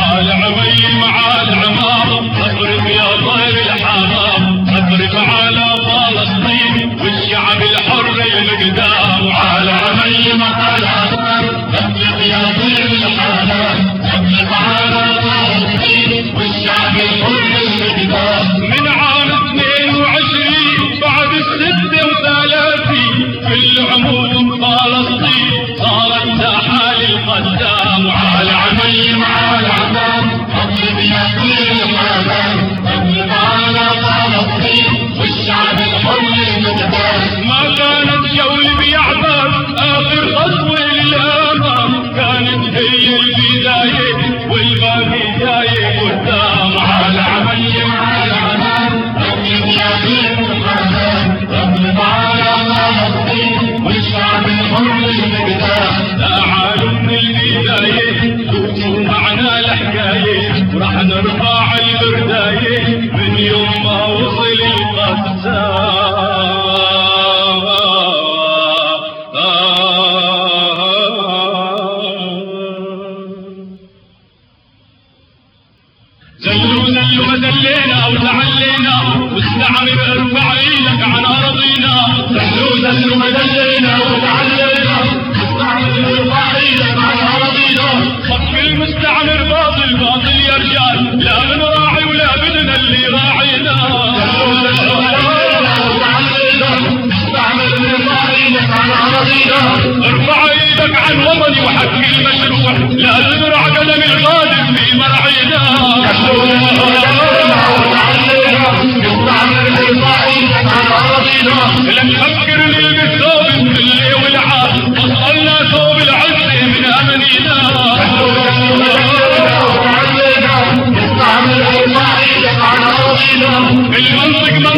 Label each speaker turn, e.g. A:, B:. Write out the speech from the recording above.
A: على عميم على عمار اضرب يا طير الحمام اضرب على فلسطين والشعب الحر المقدام على عميم على عمار اضرب يا طير الحمام اضرب على فلسطين والشعب الحر المقدام من عام 22 بعد ال36 في العموم فلسطين صارت ساحة للقدام على عميم على عمام اضرب يا طير الحمام اضرب على فلسطين والشعب الحر المقدام ما كانت جولة بيعبر اخر خطوة للامام كانت هي البداية والباقي جاي قدام على عميم على عمام اضرب يا طير الحمام اضرب على فلسطين والشعب الحر المقدام تعالوا من البداية شوفوا معنا الحكاية وراح نرفع البرداية من يوم ما وصل القسام زلوا زلوا ودلينا وتعلينا واستعمر ارفع ايدك عن اراضينا زلوا زلوا ودلينا وتعلينا واستعمر ارفع ايدك عن اراضينا صف المستعمر باطل باطل يا رجال لا بنراعي ولا بدنا اللي راعينا زلوا زلوا ودلينا وتعلينا واستعمر ارفع ايدك عن اراضينا ارفع ايدك عن وطني وحقي المشروع لا تزرع قلم القادم في مرعينا لن نفكر نلبس ثوب الذل والعار وصلنا ثوب العز من امنينا المنطق